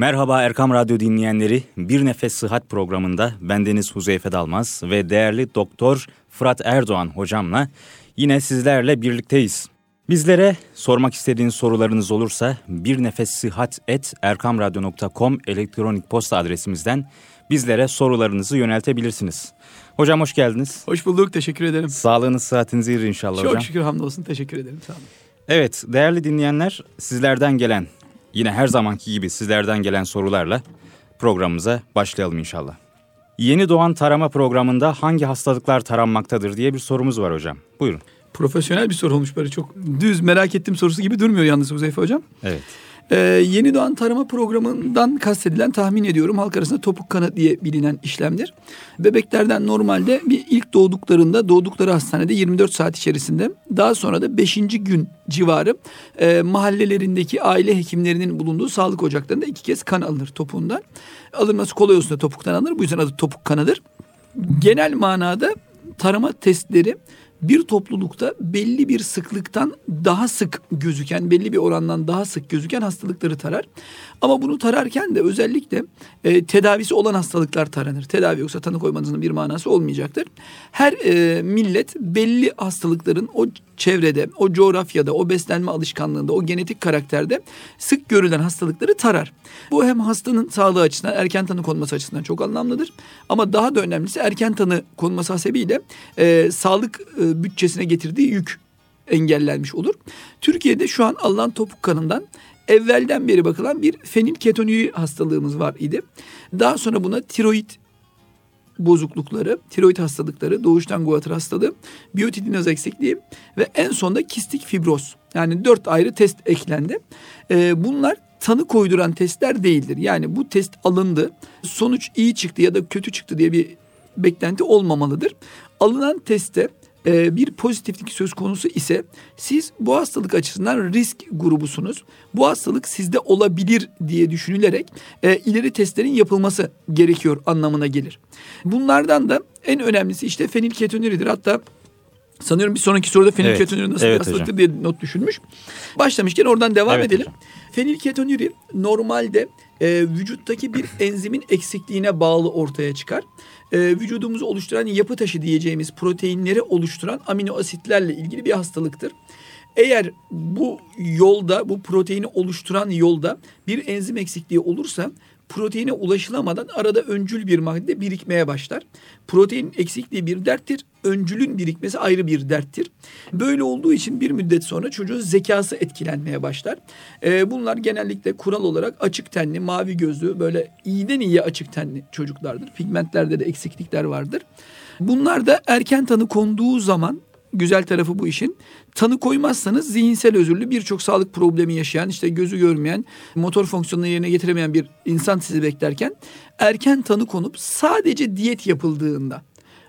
Merhaba Erkam Radyo dinleyenleri, Bir Nefes Sıhhat programında bendeniz Huzeyfe Dalmaz ve değerli Doktor Fırat Erdoğan hocamla yine sizlerle birlikteyiz. Bizlere sormak istediğiniz sorularınız olursa birnefessihat@erkamradyo.com elektronik posta adresimizden bizlere sorularınızı yöneltebilirsiniz. Hocam hoş geldiniz. Hoş bulduk, teşekkür ederim. Sağlığınız, sıhhatiniz iyidir inşallah hocam. Çok şükür, hamdolsun, teşekkür ederim. Sağ olun. Evet, değerli dinleyenler, sizlerden gelen, yine her zamanki gibi sizlerden gelen sorularla programımıza başlayalım inşallah. Yeni doğan tarama programında hangi hastalıklar taranmaktadır diye bir sorumuz var hocam. Buyurun. Profesyonel bir soru olmuş, böyle çok düz merak ettiğim sorusu gibi durmuyor yalnız Huzeyfe hocam. Evet. Yeni doğan tarama programından kastedilen, tahmin ediyorum, halk arasında topuk kanı diye bilinen işlemdir. Bebeklerden normalde bir ilk doğdukları hastanede 24 saat içerisinde, daha sonra da 5. gün civarı mahallelerindeki aile hekimlerinin bulunduğu sağlık ocaklarında 2 kez kan alınır topuğundan. Alınması kolay olsun da topuktan alınır. Bu yüzden adı topuk kanıdır. Genel manada tarama testleri bir toplulukta belli bir sıklıktan daha sık gözüken, belli bir orandan daha sık gözüken hastalıkları tarar. Ama bunu tararken de özellikle tedavisi olan hastalıklar taranır. Tedavi yoksa tanı koymanızın bir manası olmayacaktır. Her millet belli hastalıkların o çevrede, o coğrafyada, o beslenme alışkanlığında, o genetik karakterde sık görülen hastalıkları tarar. Bu hem hastanın sağlığı açısından, erken tanı konması açısından çok anlamlıdır. Ama daha da önemlisi, erken tanı konması hasebiyle sağlık bütçesine getirdiği yük engellenmiş olur. Türkiye'de şu an alınan topuk kanından evvelden beri bakılan bir fenilketonuri hastalığımız var idi. Daha sonra buna tiroid bozuklukları, tiroid hastalıkları, doğuştan guatr hastalığı, biyotidinoz eksikliği ve en sonunda kistik fibroz. Yani 4 ayrı test eklendi. Bunlar tanı koyduran testler değildir. Yani bu test alındı, sonuç iyi çıktı ya da kötü çıktı diye bir beklenti olmamalıdır. Alınan testte bir pozitiflik söz konusu ise siz bu hastalık açısından risk grubusunuz. Bu hastalık sizde olabilir diye düşünülerek ileri testlerin yapılması gerekiyor anlamına gelir. Bunlardan da en önemlisi işte fenilketonuridir. Hatta sanıyorum bir sonraki soruda fenilketonuri nasıl bir hastalıktır diye not düşülmüş. Başlamışken oradan devam edelim. Hocam. Fenilketonuri normalde vücuttaki bir enzimin eksikliğine bağlı ortaya çıkar. Vücudumuzu oluşturan yapı taşı diyeceğimiz proteinleri oluşturan amino asitlerle ilgili bir hastalıktır. Eğer bu yolda, bu proteini oluşturan yolda bir enzim eksikliği olursa proteine ulaşılamadan arada öncül bir madde birikmeye başlar. Protein eksikliği bir derttir, öncülün birikmesi ayrı bir derttir. Böyle olduğu için bir müddet sonra çocuğun zekası etkilenmeye başlar. Bunlar genellikle kural olarak açık tenli, mavi gözlü, böyle iyiden iyiye açık tenli çocuklardır. Pigmentlerde de eksiklikler vardır. Bunlar da erken tanı konduğu zaman, güzel tarafı bu işin, tanı koymazsanız zihinsel özürlü, birçok sağlık problemi yaşayan, işte gözü görmeyen, motor fonksiyonunu yerine getiremeyen bir insan sizi beklerken, erken tanı konup sadece diyet yapıldığında,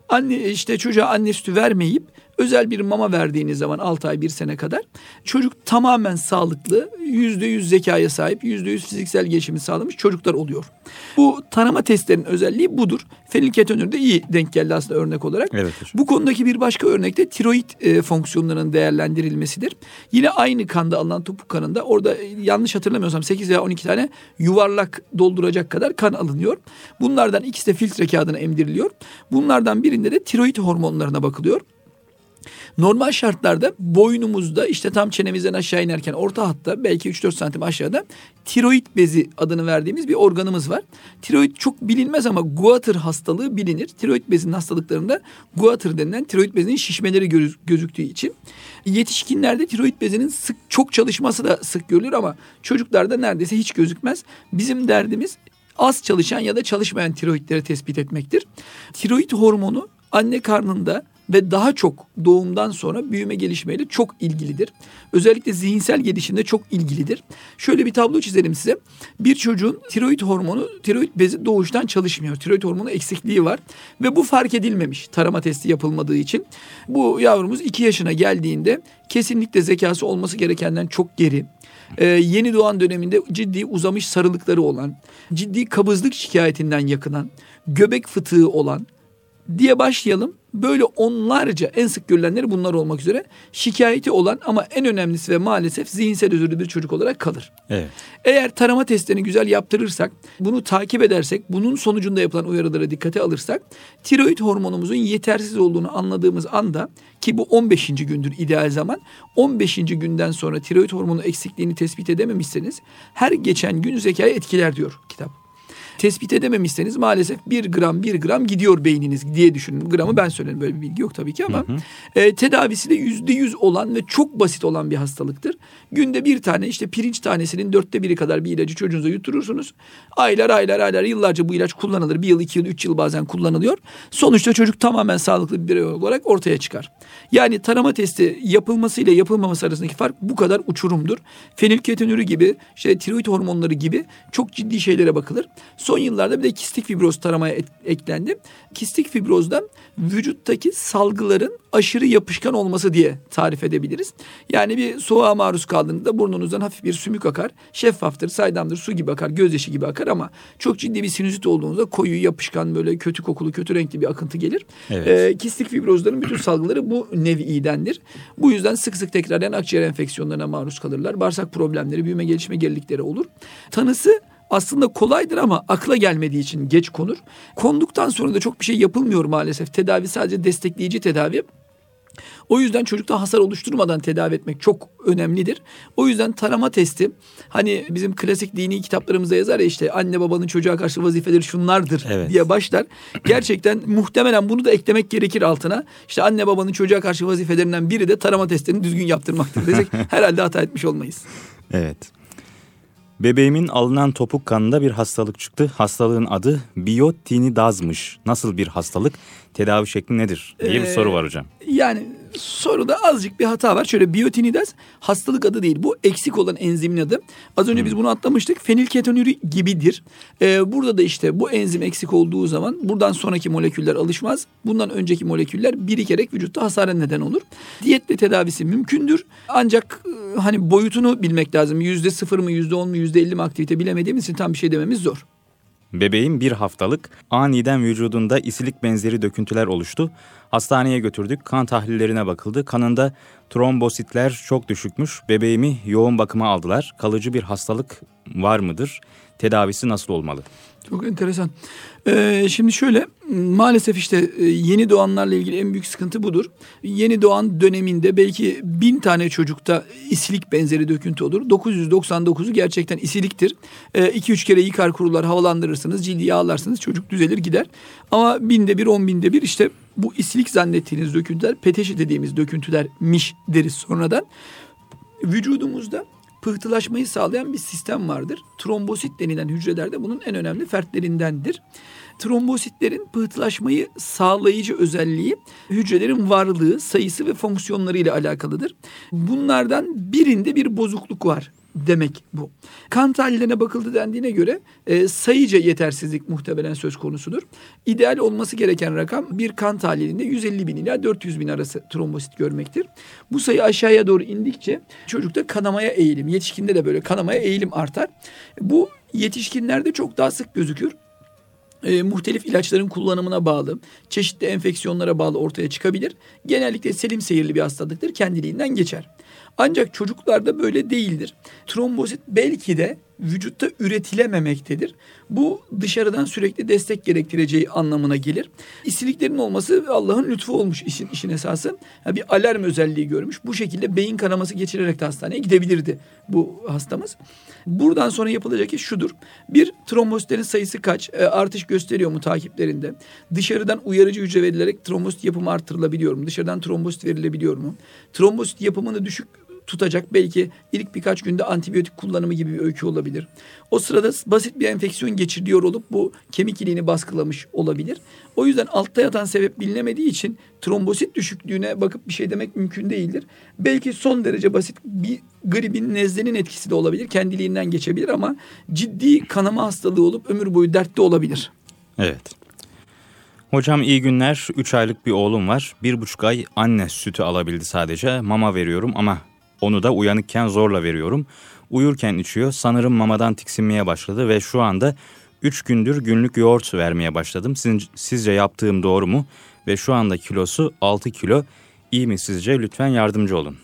çocuğa anne sütü vermeyip özel bir mama verdiğiniz zaman 6 ay 1 sene kadar çocuk tamamen sağlıklı, %100 zekaya sahip, %100 fiziksel gelişimi sağlamış çocuklar oluyor. Bu tanıma testlerinin özelliği budur. Fenilketonuri de iyi denk geldi aslında örnek olarak. Evet, bu konudaki bir başka örnek de tiroid fonksiyonlarının değerlendirilmesidir. Yine aynı kanda alınan topuk kanında, orada yanlış hatırlamıyorsam 8 veya 12 tane yuvarlak dolduracak kadar kan alınıyor. Bunlardan ikisi de filtre kağıdına emdiriliyor. Bunlardan birinde de tiroid hormonlarına bakılıyor. Normal şartlarda boynumuzda, işte tam çenemizden aşağı inerken orta hatta belki 3-4 santim aşağıda tiroid bezi adını verdiğimiz bir organımız var. Tiroid çok bilinmez ama guatr hastalığı bilinir. Tiroid bezinin hastalıklarında guatr denilen tiroid bezinin şişmeleri gözüktüğü için. Yetişkinlerde tiroid bezinin çok çalışması da sık görülür ama çocuklarda neredeyse hiç gözükmez. Bizim derdimiz az çalışan ya da çalışmayan tiroidleri tespit etmektir. Tiroid hormonu anne karnında ve daha çok doğumdan sonra büyüme gelişmeyle çok ilgilidir. Özellikle zihinsel gelişimde çok ilgilidir. Şöyle bir tablo çizelim size. Bir çocuğun tiroid bezi doğuştan çalışmıyor. Tiroid hormonu eksikliği var ve bu fark edilmemiş tarama testi yapılmadığı için. Bu yavrumuz 2 yaşına geldiğinde kesinlikle zekası olması gerekenden çok geri. Yeni doğan döneminde ciddi uzamış sarılıkları olan, ciddi kabızlık şikayetinden yakınan, göbek fıtığı olan, diye başlayalım. Böyle onlarca, en sık görülenleri bunlar olmak üzere şikayeti olan ama en önemlisi ve maalesef zihinsel özürlü bir çocuk olarak kalır. Evet. Eğer tarama testlerini güzel yaptırırsak, bunu takip edersek, bunun sonucunda yapılan uyarılara dikkate alırsak, tiroid hormonumuzun yetersiz olduğunu anladığımız anda, ki bu 15. gündür ideal zaman, 15. günden sonra tiroid hormonu eksikliğini tespit edememişseniz her geçen gün zekayı etkiler diyor kitap. Tespit edememişseniz maalesef 1 gram gidiyor beyniniz diye düşünün. Gramı ben söylerim, böyle bir bilgi yok tabii ki ama tedavisi de %100 olan ve çok basit olan bir hastalıktır. Günde bir tane, işte pirinç tanesinin 1/4 kadar bir ilacı çocuğunuza yutturursunuz. Aylar yıllarca bu ilaç kullanılır. 1 yıl, 2 yıl, 3 yıl bazen kullanılıyor. Sonuçta çocuk tamamen sağlıklı bir birey olarak ortaya çıkar. Yani tarama testi yapılmasıyla yapılmaması arasındaki fark bu kadar uçurumdur. Fenilketonürü gibi, tiroid hormonları gibi çok ciddi şeylere bakılır. Son yıllarda bir de kistik fibroz taramaya eklendi. Kistik fibrozdan vücuttaki salgıların aşırı yapışkan olması diye tarif edebiliriz. Yani bir soğuğa maruz kaldığınızda burnunuzdan hafif bir sümük akar. Şeffaftır, saydamdır, su gibi akar, gözyaşı gibi akar ama çok ciddi bir sinüzit olduğunuzda koyu, yapışkan, böyle kötü kokulu, kötü renkli bir akıntı gelir. Evet. Kistik fibrozların bütün salgıları bu nev'idendir. Bu yüzden sık sık tekrarlayan akciğer enfeksiyonlarına maruz kalırlar. Bağırsak problemleri, büyüme gelişme gerilikleri olur. Tanısı aslında kolaydır ama akla gelmediği için geç konur. Konduktan sonra da çok bir şey yapılmıyor maalesef. Tedavi sadece destekleyici tedavi. O yüzden çocukta hasar oluşturmadan tedavi etmek çok önemlidir. O yüzden tarama testi, hani bizim klasik dini kitaplarımızda yazar ya, işte anne babanın çocuğa karşı vazifeleri şunlardır diye başlar. Gerçekten muhtemelen bunu da eklemek gerekir altına. İşte anne babanın çocuğa karşı vazifelerinden biri de tarama testlerini düzgün yaptırmaktır desek herhalde hata etmiş olmayız. Evet. Bebeğimin alınan topuk kanında bir hastalık çıktı. Hastalığın adı biyotinidazmış. Nasıl bir hastalık? Tedavi şekli nedir diye bir soru var hocam. Yani soruda azıcık bir hata var. Şöyle, biyotinidaz hastalık adı değil. Bu eksik olan enzimin adı. Az önce biz bunu atlamıştık. Fenilketonürü gibidir. Burada da işte bu enzim eksik olduğu zaman buradan sonraki moleküller alışmaz. Bundan önceki moleküller birikerek vücutta hasara neden olur. Diyetle tedavisi mümkündür. Ancak hani boyutunu bilmek lazım. %0 mı, %10 mu, %50 mi aktivite bilemediğimiz için tam bir şey dememiz zor. Bebeğin 1 haftalık aniden vücudunda isilik benzeri döküntüler oluştu. Hastaneye götürdük. Kan tahlillerine bakıldı. Kanında trombositler çok düşükmüş. Bebeğimi yoğun bakıma aldılar. Kalıcı bir hastalık var mıdır? Tedavisi nasıl olmalı? Çok enteresan. Şimdi şöyle, maalesef işte yeni doğanlarla ilgili en büyük sıkıntı budur. Yeni doğan döneminde belki 1000 tane çocukta isilik benzeri döküntü olur. 999'u gerçekten isiliktir. 2-3 kere yıkar kurular, havalandırırsınız, cildi yağlarsınız, çocuk düzelir gider. Ama 1000'de 1, 10.000'de 1 işte bu isilik zannettiğiniz döküntüler, peteşi dediğimiz döküntülermiş deriz sonradan. Vücudumuzda pıhtılaşmayı sağlayan bir sistem vardır. Trombosit denilen hücreler de bunun en önemli fertlerindendir. Trombositlerin pıhtılaşmayı sağlayıcı özelliği hücrelerin varlığı, sayısı ve fonksiyonlarıyla alakalıdır. Bunlardan birinde bir bozukluk var demek bu. Kan tahlillerine bakıldı dendiğine göre sayıca yetersizlik muhtemelen söz konusudur. İdeal olması gereken rakam bir kan tahlilinde 150.000 ila 400.000 arası trombosit görmektir. Bu sayı aşağıya doğru indikçe çocukta kanamaya eğilim, yetişkinde de böyle kanamaya eğilim artar. Bu yetişkinlerde çok daha sık gözükür. Muhtelif ilaçların kullanımına bağlı, çeşitli enfeksiyonlara bağlı ortaya çıkabilir. Genellikle selim seyirli bir hastalıktır, kendiliğinden geçer. Ancak çocuklarda böyle değildir. Trombosit belki de vücutta üretilememektedir. Bu dışarıdan sürekli destek gerektireceği anlamına gelir. İsiliklerin olması Allah'ın lütfu olmuş işin esası. Yani bir alarm özelliği görmüş. Bu şekilde beyin kanaması geçirerek de hastaneye gidebilirdi bu hastamız. Buradan sonra yapılacak iş şudur. Bir, trombositlerin sayısı kaç? Artış gösteriyor mu takiplerinde? Dışarıdan uyarıcı hücre verilerek trombosit yapımı artırılabiliyor mu? Dışarıdan trombosit verilebiliyor mu? Trombosit yapımını düşük tutacak belki ilk birkaç günde antibiyotik kullanımı gibi bir öykü olabilir. O sırada basit bir enfeksiyon geçiriyor olup bu kemik iliğini baskılamış olabilir. O yüzden altta yatan sebep bilinemediği için trombosit düşüklüğüne bakıp bir şey demek mümkün değildir. Belki son derece basit bir gribin, nezlenin etkisi de olabilir. Kendiliğinden geçebilir ama ciddi kanama hastalığı olup ömür boyu dertte olabilir. Evet. Hocam iyi günler. 3 aylık bir oğlum var. 1,5 ay anne sütü alabildi sadece. Mama veriyorum ama onu da uyanıkken zorla veriyorum. Uyurken içiyor. Sanırım mamadan tiksinmeye başladı ve şu anda 3 gündür günlük yoğurt vermeye başladım. Sizce yaptığım doğru mu? Ve şu anda kilosu 6 kilo. İyi mi sizce? Lütfen yardımcı olun.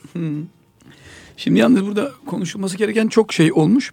Şimdi yalnız burada konuşulması gereken çok şey olmuş.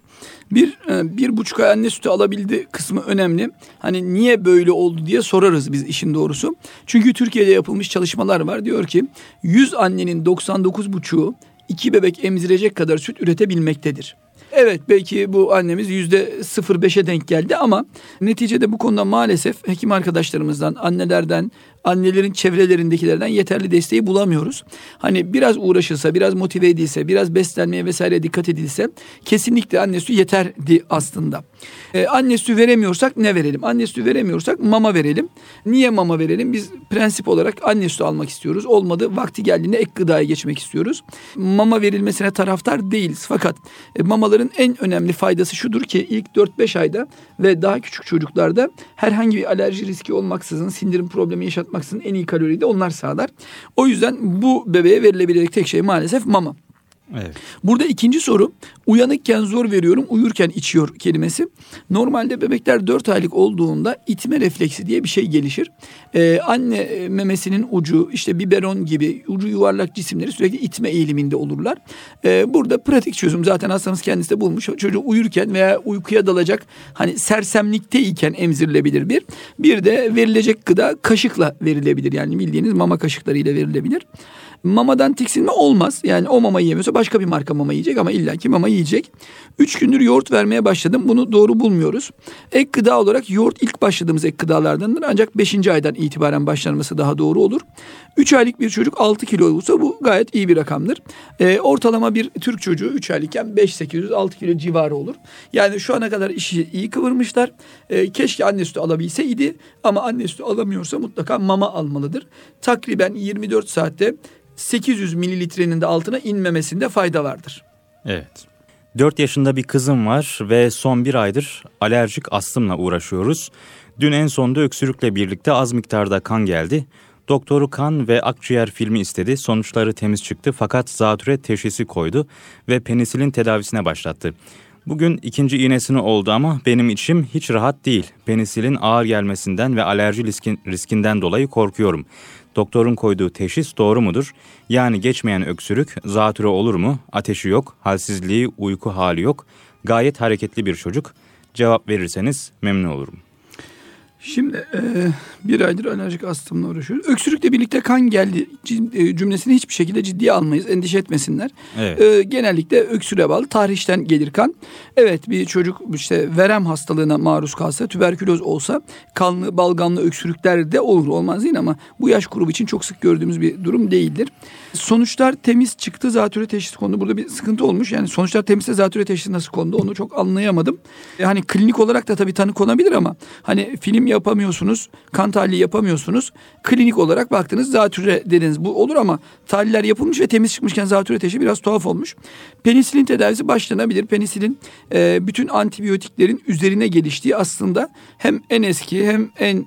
1,5 ay anne sütü alabildi kısmı önemli. Hani niye böyle oldu diye sorarız biz işin doğrusu. Çünkü Türkiye'de yapılmış çalışmalar var. Diyor ki 100 annenin 99,5'u 2 bebek emzirecek kadar süt üretebilmektedir. Evet, belki bu annemiz %0,5'e denk geldi ama neticede bu konuda maalesef hekim arkadaşlarımızdan, annelerden, annelerin çevrelerindekilerden yeterli desteği bulamıyoruz. Hani biraz uğraşılsa, biraz motive edilse, biraz beslenmeye vesaire dikkat edilse kesinlikle anne sütü yeterdi aslında. Anne sütü veremiyorsak ne verelim? Anne sütü veremiyorsak mama verelim. Niye mama verelim? Biz prensip olarak anne sütü almak istiyoruz. Olmadı, vakti geldiğinde ek gıdaya geçmek istiyoruz. Mama verilmesine taraftar değiliz. Fakat mamaların en önemli faydası şudur ki ilk 4-5 ayda ve daha küçük çocuklarda herhangi bir alerji riski olmaksızın, sindirim problemi yaşatmaksızın en iyi kaloriyi de onlar sağlar. O yüzden bu bebeğe verilebilecek tek şey maalesef mama. Evet. Burada ikinci soru, uyanıkken zor veriyorum, uyurken içiyor kelimesi. Normalde bebekler 4 aylık olduğunda itme refleksi diye bir şey gelişir. Anne memesinin ucu, işte biberon gibi ucu yuvarlak cisimleri sürekli itme eğiliminde olurlar. Burada pratik çözüm zaten hastamız kendisi de bulmuş. Çocuğu uyurken veya uykuya dalacak hani sersemlikteyken emzirilebilir bir. Bir de verilecek gıda kaşıkla verilebilir. Yani bildiğiniz mama kaşıklarıyla verilebilir. Mamadan tiksinme olmaz. Yani o mamayı yemiyorsa başka bir marka mama yiyecek ama illaki mama yiyecek. 3 gündür yoğurt vermeye başladım. Bunu doğru bulmuyoruz. Ek gıda olarak yoğurt ilk başladığımız ek gıdalardandır. Ancak 5. aydan itibaren başlanması daha doğru olur. 3 aylık bir çocuk 6 kilo olursa bu gayet iyi bir rakamdır. Ortalama bir Türk çocuğu 3 aylıkken 5-800-6 kilo civarı olur. Yani şu ana kadar işi iyi kıvırmışlar. Keşke anne sütü alabilseydi ama anne sütü alamıyorsa mutlaka mama almalıdır. Takriben 24 saatte 800 mililitrenin de altına inmemesinde fayda vardır. Evet. 4 yaşında bir kızım var ve son 1 aydır alerjik astımla uğraşıyoruz. Dün en sonunda öksürükle birlikte az miktarda kan geldi. Doktoru kan ve akciğer filmi istedi. Sonuçları temiz çıktı fakat zatürre teşhisi koydu ve penisilin tedavisine başlattı. Bugün 2. iğnesini oldu ama benim içim hiç rahat değil. Penisilin ağır gelmesinden ve alerji riskinden dolayı korkuyorum. Doktorun koyduğu teşhis doğru mudur? Yani geçmeyen öksürük, zatürre olur mu? Ateşi yok, halsizliği, uyku hali yok. Gayet hareketli bir çocuk. Cevap verirseniz memnun olurum. Şimdi 1 aydır alerjik astımla uğraşıyoruz. Öksürükle birlikte kan geldi cümlesini hiçbir şekilde ciddiye almayız. Endişe etmesinler. Evet. Genellikle öksürüğe bağlı tarihten gelir kan. Evet, bir çocuk işte verem hastalığına maruz kalsa, tüberküloz olsa kanlı, balgamlı öksürükler de olur. Olmaz değil ama bu yaş grubu için çok sık gördüğümüz bir durum değildir. Sonuçlar temiz çıktı, zatürre teşhisi kondu. Burada bir sıkıntı olmuş. Yani sonuçlar temizse zatürre teşhisi nasıl kondu onu çok anlayamadım. Hani klinik olarak da tabii tanı konabilir ama hani film yapamıyorsunuz, kan tahlili yapamıyorsunuz. Klinik olarak baktınız zatürre dediniz. Bu olur ama tahliller yapılmış ve temiz çıkmışken zatürre teşhisi biraz tuhaf olmuş. Penisilin tedavisi başlanabilir. Penisilin bütün antibiyotiklerin üzerine geliştiği aslında hem en eski hem en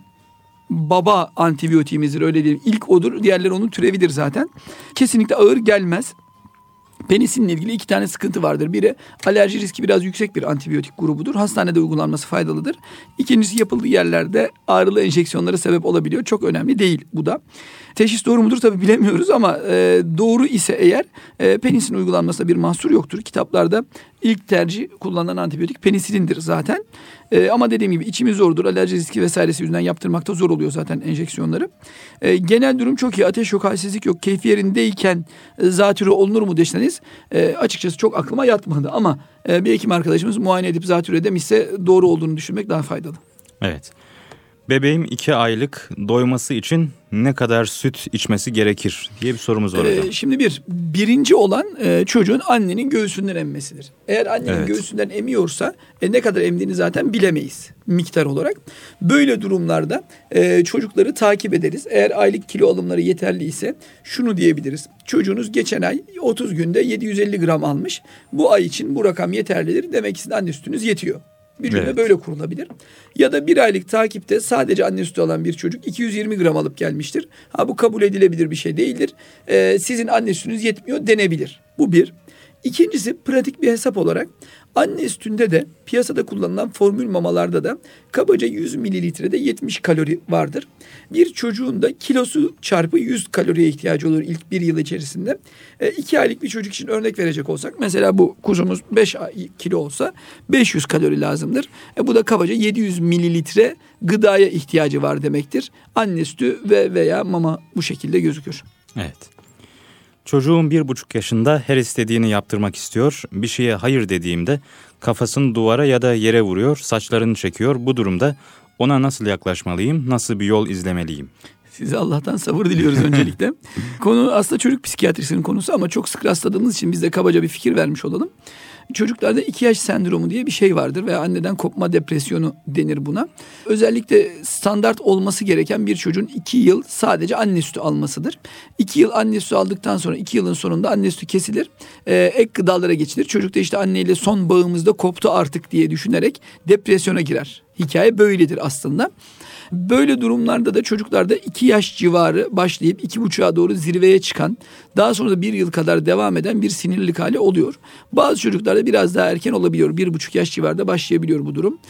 baba antibiyotiğimizdir, öyle diyelim. İlk odur, diğerleri onun türevidir zaten. Kesinlikle ağır gelmez. Penisilinle ilgili 2 tane sıkıntı vardır. Biri alerji riski biraz yüksek bir antibiyotik grubudur. Hastanede uygulanması faydalıdır. İkincisi yapıldığı yerlerde ağrılı enjeksiyonlara sebep olabiliyor. Çok önemli değil bu da. Teşhis doğru mudur tabii bilemiyoruz ama doğru ise eğer penisilin uygulanmasında bir mahsur yoktur. Kitaplarda ilk tercih kullanılan antibiyotik penisilindir zaten. Ama dediğim gibi içimiz zordur. Alerji riski vesairesi yüzünden yaptırmakta zor oluyor zaten enjeksiyonları. Genel durum çok iyi. Ateş yok, halsizlik yok. Keyfi yerindeyken zatürre olunur mu deseniz açıkçası çok aklıma yatmadı. Ama bir hekim arkadaşımız muayene edip zatürre demişse doğru olduğunu düşünmek daha faydalı. Evet. Bebeğim 2 aylık, doyması için ne kadar süt içmesi gerekir diye bir sorumuz var hocam. Şimdi birinci olan çocuğun annenin göğsünden emmesidir. Eğer annenin göğsünden emiyorsa ne kadar emdiğini zaten bilemeyiz miktar olarak. Böyle durumlarda çocukları takip ederiz. Eğer aylık kilo alımları yeterli ise şunu diyebiliriz. Çocuğunuz geçen ay 30 günde 750 gram almış. Bu ay için bu rakam yeterlidir. Demek ki sizin anne sütünüz yetiyor. Bir cümle böyle kurulabilir. Ya da 1 aylık takipte sadece anne sütü alan bir çocuk 220 gram alıp gelmiştir. Bu kabul edilebilir bir şey değildir. Sizin anne sütünüz yetmiyor denebilir. Bu bir. İkincisi pratik bir hesap olarak anne sütünde de piyasada kullanılan formül mamalarda da kabaca 100 mililitrede 70 kalori vardır. Bir çocuğun da kilosu çarpı 100 kaloriye ihtiyacı olur ilk bir yıl içerisinde. 2 aylık bir çocuk için örnek verecek olsak mesela bu kuzumuz 5 kilo olsa 500 kalori lazımdır. Bu da kabaca 700 mililitre gıdaya ihtiyacı var demektir. Anne sütü veya mama bu şekilde gözükür. Evet. Çocuğum 1,5 yaşında her istediğini yaptırmak istiyor. Bir şeye hayır dediğimde kafasını duvara ya da yere vuruyor, saçlarını çekiyor. Bu durumda ona nasıl yaklaşmalıyım, nasıl bir yol izlemeliyim? Size Allah'tan sabır diliyoruz öncelikle. Konu aslında çocuk psikiyatrisinin konusu ama çok sık rastladığımız için biz de kabaca bir fikir vermiş olalım. Çocuklarda 2 yaş sendromu diye bir şey vardır veya anneden kopma depresyonu denir buna. Özellikle standart olması gereken bir çocuğun 2 yıl sadece anne sütü almasıdır. 2 yıl anne sütü aldıktan sonra 2 yılın sonunda anne sütü kesilir. Ek gıdalara geçilir. Çocuk da işte anneyle son bağımızda koptu artık diye düşünerek depresyona girer. Hikaye böyledir aslında. Böyle durumlarda da çocuklarda 2 yaş civarı başlayıp 2,5'a doğru zirveye çıkan, daha sonra da 1 yıl kadar devam eden bir sinirlilik hali oluyor. Bazı çocuklarda biraz daha erken olabiliyor. 1,5 yaş civarında başlayabiliyor bu durum.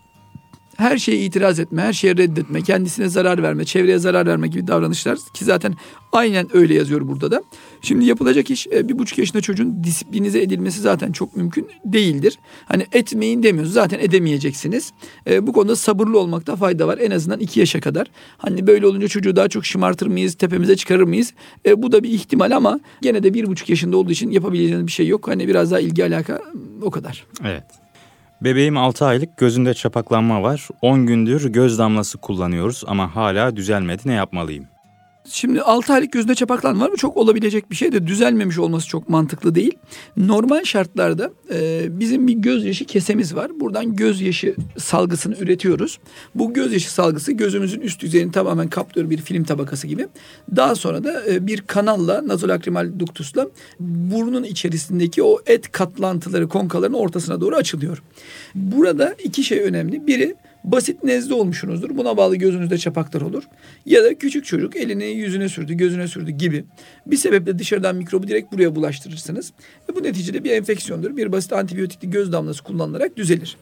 Her şeye itiraz etme, her şeye reddetme, kendisine zarar verme, çevreye zarar verme gibi davranışlar ki zaten aynen öyle yazıyor burada da. Şimdi yapılacak iş 1,5 yaşında çocuğun disiplinize edilmesi zaten çok mümkün değildir. Hani etmeyin demiyoruz, zaten edemeyeceksiniz. Bu konuda sabırlı olmakta fayda var en azından 2 yaşa kadar. Hani böyle olunca çocuğu daha çok şımartır mıyız, tepemize çıkarır mıyız? Bu da bir ihtimal ama gene de 1,5 yaşında olduğu için yapabileceğiniz bir şey yok. Hani biraz daha ilgi alaka o kadar. Evet. Bebeğim 6 aylık, gözünde çapaklanma var. 10 gündür göz damlası kullanıyoruz ama hala düzelmedi. Ne yapmalıyım? Şimdi 6 aylık gözünde çapaklanma var mı? Çok olabilecek bir şey de düzelmemiş olması çok mantıklı değil. Normal şartlarda bizim bir gözyaşı kesemiz var. Buradan gözyaşı salgısını üretiyoruz. Bu gözyaşı salgısı gözümüzün üst yüzeyini tamamen kaplıyor, bir film tabakası gibi. Daha sonra da bir kanalla, nazolakrimal duktusla burnun içerisindeki o et katlantıları, konkaların ortasına doğru açılıyor. Burada 2 şey önemli. Biri, basit nezle olmuşsunuzdur. Buna bağlı gözünüzde çapaklar olur. Ya da küçük çocuk elini yüzüne sürdü, gözüne sürdü gibi bir sebeple dışarıdan mikrobu direkt buraya bulaştırırsınız. Bu neticede bir enfeksiyondur. Bir basit antibiyotikli göz damlası kullanılarak düzelir.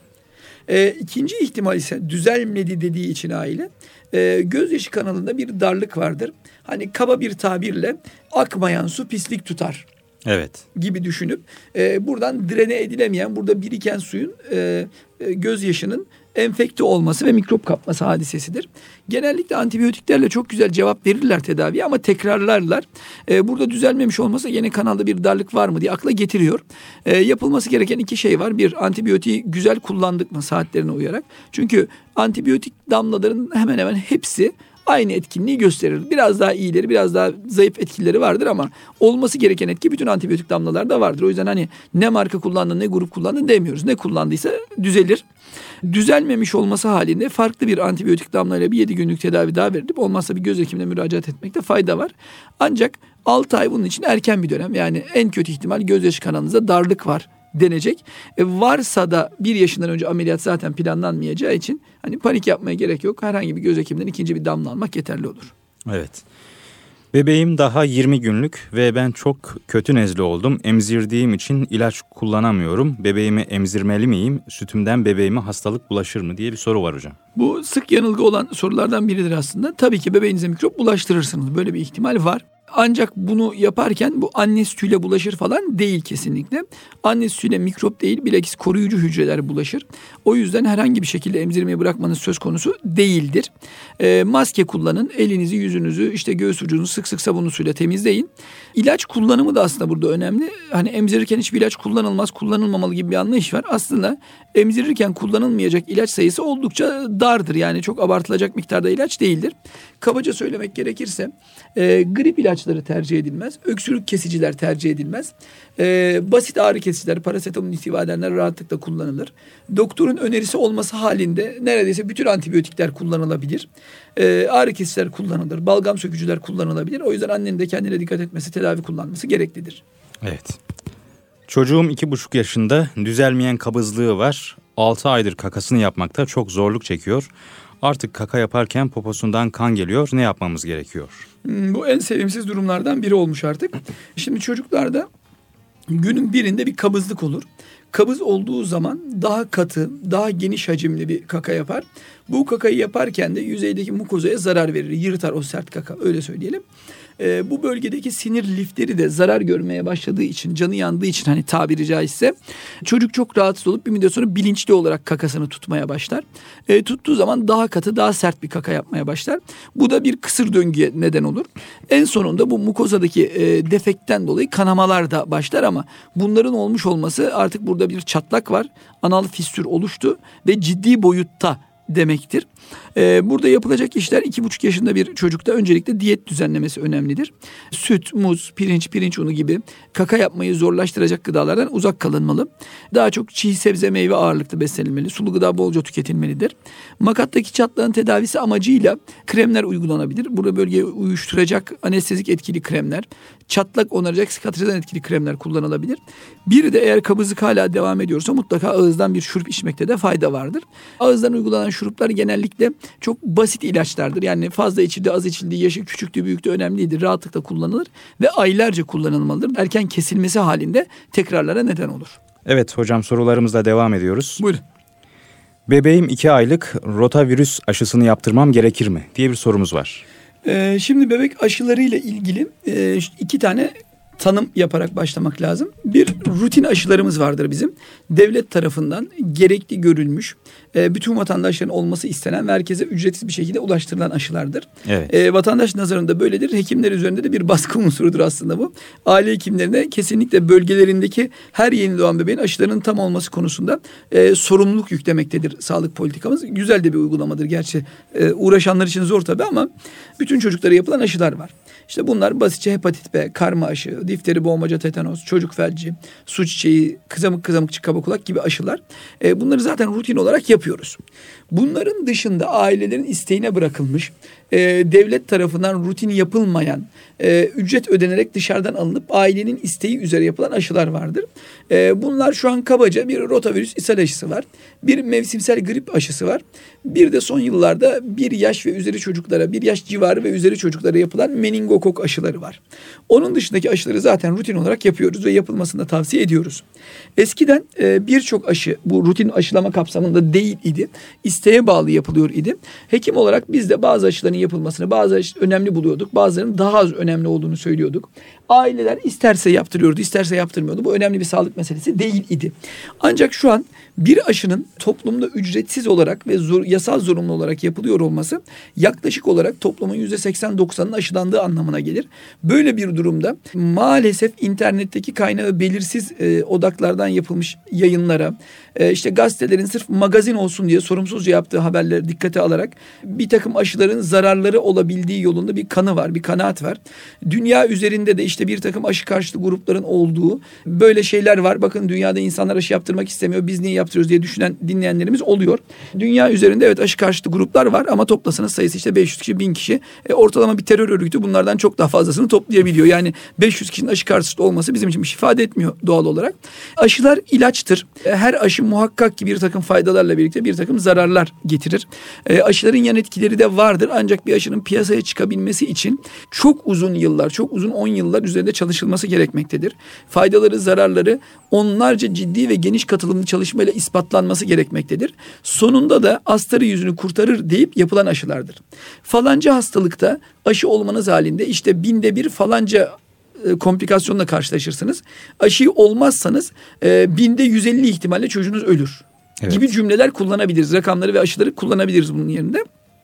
İkinci ihtimal ise düzelmedi dediği için aile gözyaşı kanalında bir darlık vardır. Hani kaba bir tabirle akmayan su pislik tutar. Evet. Gibi düşünüp buradan direne edilemeyen, burada biriken suyun gözyaşının enfekte olması ve mikrop kapması hadisesidir. Genellikle antibiyotiklerle çok güzel cevap verirler tedaviye ama tekrarlarlar. Burada düzelmemiş olmasa yine kanalda bir darlık var mı diye akla getiriyor. Yapılması gereken 2 şey var. Bir, antibiyotiği güzel kullandık mı saatlerine uyarak. Çünkü antibiyotik damlaların hemen hemen hepsi aynı etkinliği gösterir. Biraz daha iyileri, biraz daha zayıf etkileri vardır ama olması gereken etki bütün antibiyotik damlalarda vardır. O yüzden hani ne marka kullandın, ne grup kullandın demiyoruz. Ne kullandıysa düzelir. Düzelmemiş olması halinde farklı bir antibiyotik damlayla bir 7 günlük tedavi daha verilip olmazsa bir göz hekimine müracaat etmekte fayda var. Ancak 6 ay bunun için erken bir dönem. Yani en kötü ihtimal gözyaşı kanalınızda darlık var denecek. Varsa da 1 yaşından önce ameliyat zaten planlanmayacağı için hani panik yapmaya gerek yok. Herhangi bir göz hekiminden ikinci bir damla almak yeterli olur. Evet. Bebeğim daha 20 günlük ve ben çok kötü nezle oldum. Emzirdiğim için ilaç kullanamıyorum. Bebeğimi emzirmeli miyim? Sütümden bebeğime hastalık bulaşır mı diye bir soru var hocam. Bu sık yanılgı olan sorulardan biridir aslında. Tabii ki bebeğinize mikrop bulaştırırsınız. Böyle bir ihtimal var. Ancak bunu yaparken bu anne sütüyle bulaşır falan değil kesinlikle. Anne sütüyle mikrop değil, bilakis koruyucu hücreler bulaşır. O yüzden herhangi bir şekilde emzirmeyi bırakmanız söz konusu değildir. Maske kullanın, elinizi, yüzünüzü, işte göğüs ucunuzu sık sık sabunlu suyla temizleyin. İlaç kullanımı da aslında burada önemli. Hani emzirirken hiçbir ilaç kullanılmaz, kullanılmamalı gibi bir anlayış var. Aslında emzirirken kullanılmayacak ilaç sayısı oldukça dardır. Yani çok abartılacak miktarda ilaç değildir. Kabaca söylemek gerekirse grip ilaçları tercih edilmez. Öksürük kesiciler tercih edilmez. Basit ağrı kesiciler, parasetamol ihtiva edenler rahatlıkla kullanılır. Doktorun önerisi olması halinde neredeyse bütün antibiyotikler kullanılabilir. Ağrı kesiciler kullanılır. Balgam sökücüler kullanılabilir. O yüzden annenin de kendine dikkat etmesi, tedavi kullanması gereklidir. Evet. Çocuğum 2,5 yaşında, düzelmeyen kabızlığı var. 6 aydır kakasını yapmakta çok zorluk çekiyor. Artık kaka yaparken poposundan kan geliyor. Ne yapmamız gerekiyor? Bu en sevimsiz durumlardan biri olmuş artık. Şimdi çocuklarda Günün birinde bir kabızlık olur. Kabız olduğu zaman daha katı, daha geniş hacimli bir kaka yapar. Bu kakayı yaparken de yüzeydeki mukozaya zarar verir. Yırtar o sert kaka, öyle söyleyelim. Bu bölgedeki sinir lifleri de zarar görmeye başladığı için, canı yandığı için hani tabiri caizse çocuk çok rahatsız olup bir müddet sonra bilinçli olarak kakasını tutmaya başlar. Tuttuğu zaman daha katı, daha sert bir kaka yapmaya başlar. Bu da bir kısır döngüye neden olur. En sonunda bu mukozadaki defektten dolayı kanamalar da başlar ama bunların olmuş olması artık burada bir çatlak var. Anal fistür oluştu ve ciddi boyutta demektir. Burada yapılacak işler 2,5 yaşında bir çocukta öncelikle diyet düzenlemesi önemlidir. Süt, muz, pirinç unu gibi kaka yapmayı zorlaştıracak gıdalardan uzak kalınmalı. Daha çok çiğ sebze meyve ağırlıklı beslenilmeli. Sulu gıda bolca tüketilmelidir. Makattaki çatlağın tedavisi amacıyla kremler uygulanabilir. Burada bölgeyi uyuşturacak anestezik etkili kremler, çatlak onaracak sikatrizan etkili kremler kullanılabilir. Bir de eğer kabızlık hala devam ediyorsa mutlaka ağızdan bir şurup içmekte de fayda vardır. Ağızdan uygulanan şuruplar genellikle çok basit ilaçlardır. Yani fazla içildiği, az içildiği, yaşı küçüktüğü, büyüklüğü önemli değildir. Rahatlıkla kullanılır ve aylarca kullanılmalıdır. Erken kesilmesi halinde tekrarlara neden olur. Evet hocam, sorularımızla devam ediyoruz. Buyurun. Bebeğim 2 aylık, rotavirüs aşısını yaptırmam gerekir mi diye bir sorumuz var. Şimdi bebek aşılarıyla ilgili 2 tane tanım yaparak başlamak lazım. Bir, rutin aşılarımız vardır bizim. Devlet tarafından gerekli görülmüş, bütün vatandaşların olması istenen ve herkese ücretsiz bir şekilde ulaştırılan aşılardır. Evet. Vatandaş nazarında böyledir. Hekimler üzerinde de bir baskı unsurudur aslında bu. Aile hekimlerine kesinlikle bölgelerindeki her yeni doğan bebeğin aşılarının tam olması konusunda sorumluluk yüklemektedir sağlık politikamız. Güzel de bir uygulamadır gerçi. Uğraşanlar için zor tabii ama bütün çocuklara yapılan aşılar var. İşte bunlar basitçe hepatit B, karma aşı, difteri, boğmaca, tetanos, çocuk felci, su çiçeği, kızamıkçı kaba kulak gibi aşılar. Bunları zaten rutin olarak yapıyoruz. Bunların dışında ailelerin isteğine bırakılmış, devlet tarafından rutin yapılmayan, ücret ödenerek dışarıdan alınıp ailenin isteği üzere yapılan aşılar vardır. Bunlar şu an kabaca bir rotavirüs ishal aşısı var. Bir mevsimsel grip aşısı var. Bir de son yıllarda 1 yaş ve üzeri çocuklara, 1 yaş civarı ve üzeri çocuklara yapılan meningokok aşıları var. Onun dışındaki aşıları zaten rutin olarak yapıyoruz ve yapılmasını da tavsiye ediyoruz. Eskiden birçok aşı bu rutin aşılama kapsamında değil idi. İsteğe bağlı yapılıyor idi. Hekim olarak biz de bazı aşıların yapılmasını, bazı aşıları önemli buluyorduk. Bazılarının daha az önemli olduğunu söylüyorduk. Aileler isterse yaptırıyordu, isterse yaptırmıyordu. Bu önemli bir sağlık meselesi değil idi. Ancak şu an bir aşının toplumda ücretsiz olarak ve yasal zorunlu olarak yapılıyor olması yaklaşık olarak toplumun %80-90'ının aşılandığı anlamına gelir. Böyle bir durumda maalesef internetteki kaynağı belirsiz odaklardan yapılmış yayınlara, işte gazetelerin sırf magazin olsun diye sorumsuzca yaptığı haberleri dikkate alarak bir takım aşıların zararları olabildiği yolunda bir kanı var, bir kanaat var. Dünya üzerinde de işte bir takım aşı karşıtı grupların olduğu böyle şeyler var. Bakın dünyada insanlar aşı yaptırmak istemiyor, biz niye yaptırıyoruz diye düşünen dinleyenlerimiz oluyor. Dünya üzerinde evet aşı karşıtı gruplar var ama toplasanız sayısı işte 500 kişi, 1000 kişi. Ortalama bir terör örgütü bunlardan çok daha fazlasını toplayabiliyor. Yani 500 kişinin aşı karşıtı olması bizim için bir şey ifade etmiyor doğal olarak. Aşılar ilaçtır. Her aşı muhakkak ki bir takım faydalarla birlikte bir takım zararlar getirir. Aşıların yan etkileri de vardır. Ancak bir aşının piyasaya çıkabilmesi için çok uzun yıllar, çok uzun 10 yıllar üzerinde çalışılması gerekmektedir. Faydaları, zararları onlarca ciddi ve geniş katılımlı çalışmayla ispatlanması gerekmektedir. Sonunda da astarı yüzünü kurtarır deyip yapılan aşılardır. Falanca hastalıkta aşı olmanız halinde işte 1000'de 1 falanca komplikasyonla karşılaşırsınız. Aşıyı olmazsanız 1000'de 150 ihtimalle çocuğunuz ölür. Evet. Gibi cümleler kullanabiliriz. Rakamları ve aşıları kullanabiliriz bunun yerinde.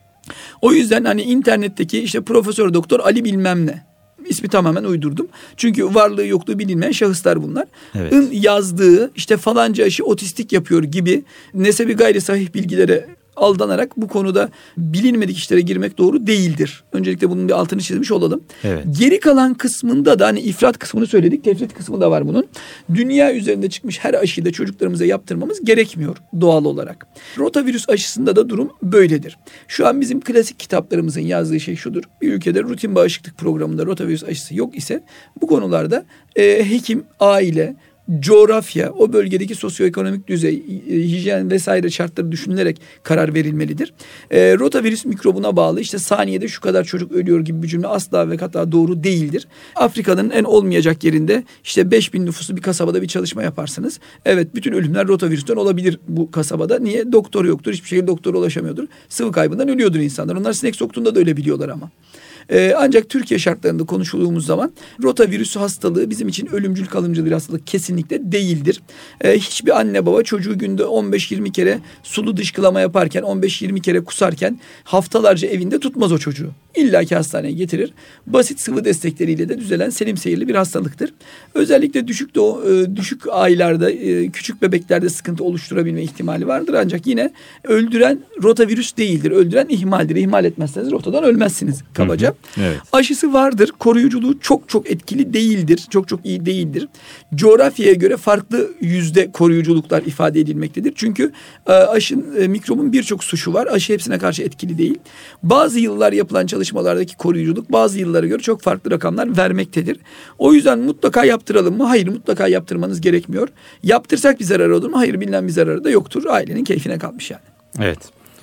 O yüzden hani internetteki işte Profesör Doktor Ali bilmem ne. İsmi tamamen uydurdum. Çünkü varlığı yokluğu bilinmeyen şahıslar bunlar. Evet. Yazdığı işte falanca aşı otistik yapıyor gibi nesebi gayri sahih bilgilere aldanarak bu konuda bilinmedik işlere girmek doğru değildir. Öncelikle bunun bir altını çizmiş olalım. Evet. Geri kalan kısmında da hani ifrat kısmını söyledik, tefrit kısmı da var bunun. Dünya üzerinde çıkmış her aşıyı da çocuklarımıza yaptırmamız gerekmiyor doğal olarak. Rotavirüs aşısında da durum böyledir. Şu an bizim klasik kitaplarımızın yazdığı şey şudur. Bir ülkede rutin bağışıklık programında rotavirüs aşısı yok ise bu konularda hekim, aile, coğrafya, o bölgedeki sosyoekonomik düzey, hijyen vesaire şartları düşünülerek karar verilmelidir. Rotavirüs mikrobuna bağlı işte saniyede şu kadar çocuk ölüyor gibi bir cümle asla ve kata doğru değildir. Afrika'nın en olmayacak yerinde işte 5000 nüfuslu bir kasabada bir çalışma yaparsınız. Evet, bütün ölümler rotavirüsten olabilir bu kasabada. Niye? Doktor yoktur, hiçbir şekilde doktora ulaşamıyordur. Sıvı kaybından ölüyordur insanlar. Onlar sinek soktuğunda da ölebiliyorlar ama. Ancak Türkiye şartlarında konuşulduğumuz zaman rotavirüs hastalığı bizim için ölümcül kalıcı bir hastalık kesinlikle değildir. Hiçbir anne baba çocuğu günde 15-20 kere sulu dışkılama yaparken, 15-20 kere kusarken haftalarca evinde tutmaz o çocuğu. İlla ki hastaneye getirir. Basit sıvı destekleriyle de düzelen selim seyirli bir hastalıktır. Özellikle düşük aylarda, küçük bebeklerde sıkıntı oluşturabilme ihtimali vardır. Ancak yine öldüren rotavirüs değildir. Öldüren ihmaldir. İhmal etmezseniz rotadan ölmezsiniz kabaca. Evet. Aşısı vardır. Koruyuculuğu çok etkili değildir. Çok iyi değildir. Coğrafyaya göre farklı yüzde koruyuculuklar ifade edilmektedir. Çünkü mikrobun birçok suçu var. Aşı hepsine karşı etkili değil. Bazı yıllar yapılan çalışmalardaki koruyuculuk bazı yıllara göre çok farklı rakamlar vermektedir. O yüzden mutlaka yaptıralım mı? Hayır, mutlaka yaptırmanız gerekmiyor. Yaptırsak bir zararı olur mu? Hayır, bilinen bir zararı da yoktur. Ailenin keyfine kalmış yani. Evet.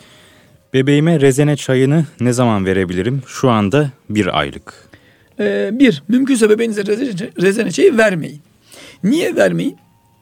Bebeğime rezene çayını ne zaman verebilirim? Şu anda 1 aylık. Mümkünse bebeğinize rezene çayı vermeyin. Niye vermeyin?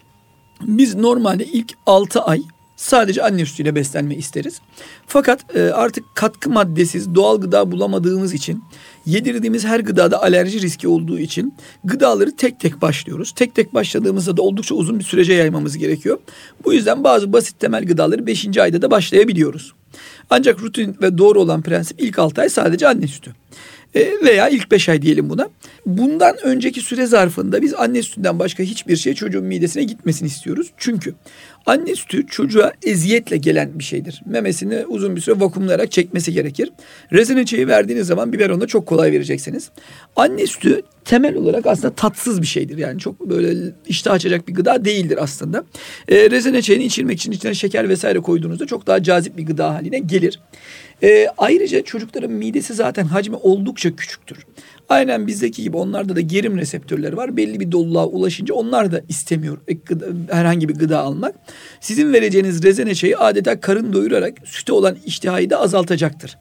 Biz normalde ilk 6 ay sadece anne sütüyle beslenme isteriz. Fakat artık katkı maddesiz doğal gıda bulamadığımız için, yedirdiğimiz her gıdada alerji riski olduğu için gıdaları tek tek başlıyoruz. Tek tek başladığımızda da oldukça uzun bir sürece yaymamız gerekiyor. Bu yüzden bazı basit temel gıdaları 5. ayda da başlayabiliyoruz. Ancak rutin ve doğru olan prensip ilk 6 ay sadece anne sütü. Veya ilk 5 ay diyelim buna. Bundan önceki süre zarfında biz anne sütünden başka hiçbir şey çocuğun midesine gitmesini istiyoruz. Çünkü anne sütü çocuğa eziyetle gelen bir şeydir. Memesini uzun bir süre vakumlayarak çekmesi gerekir. Rezene çayı verdiğiniz zaman biberonda çok kolay vereceksiniz. Anne sütü temel olarak aslında tatsız bir şeydir. Yani çok böyle iştah açacak bir gıda değildir aslında. Rezene çayını içirmek için içine şeker vesaire koyduğunuzda çok daha cazip bir gıda haline gelir. Ayrıca çocukların midesi zaten hacmi oldukça küçüktür. Aynen bizdeki gibi onlarda da gerim reseptörleri var. Belli bir doluluğa ulaşınca onlar da istemiyor herhangi bir gıda almak. Sizin vereceğiniz rezene çayı adeta karın doyurarak süte olan iştihayı da azaltacaktır.